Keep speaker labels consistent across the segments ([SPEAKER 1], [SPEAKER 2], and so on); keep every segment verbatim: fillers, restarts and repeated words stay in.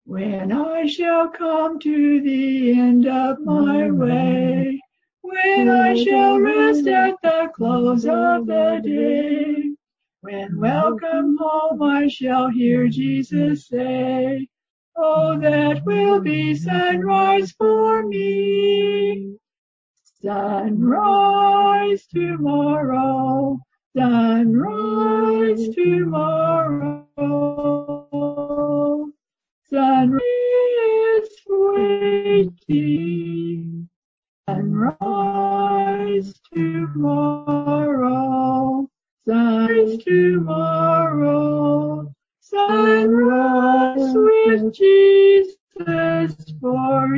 [SPEAKER 1] When I shall come to the end of my way, when I shall rest at the close of the day, when welcome home I shall hear Jesus say, oh, that will be sunrise for me. Sunrise tomorrow, sunrise tomorrow. Sunrise waiting, sunrise tomorrow, sunrise tomorrow, sunrise with Jesus for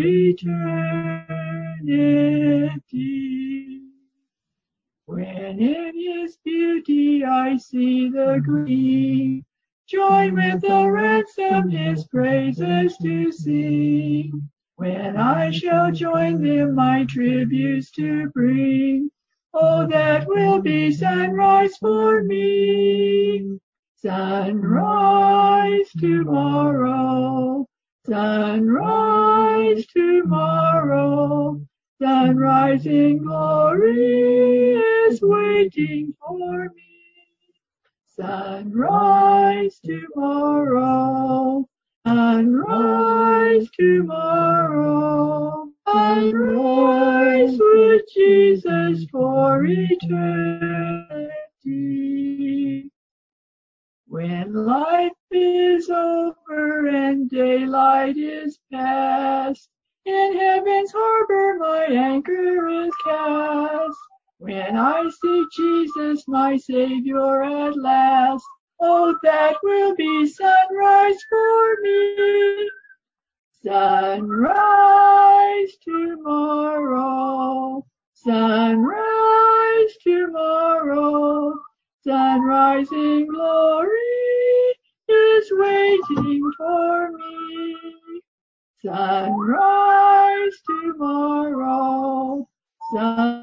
[SPEAKER 1] eternity. When in his beauty I see the green, join with the ransom his praises to sing. When I shall join them my tributes to bring, oh, that will be sunrise for me. Sunrise tomorrow, sunrise tomorrow, sunrise in glory is waiting for me. Sunrise tomorrow, sunrise tomorrow, sunrise with Jesus for eternity. When life is over and daylight is past, in heaven's harbor my anchor is cast. When I see Jesus, my Savior, at last, oh, that will be sunrise for me. Sunrise tomorrow, sunrise tomorrow, sunrise in glory is waiting for me. Sunrise tomorrow, sun